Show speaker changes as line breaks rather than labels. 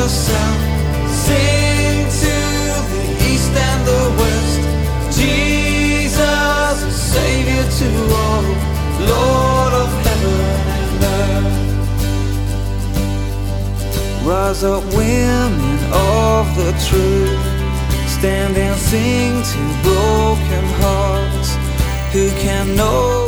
the south, sing to the east and the west. Jesus, a Savior to all, Lord of heaven and earth. Rise up, women of the truth, stand and sing to broken hearts who can know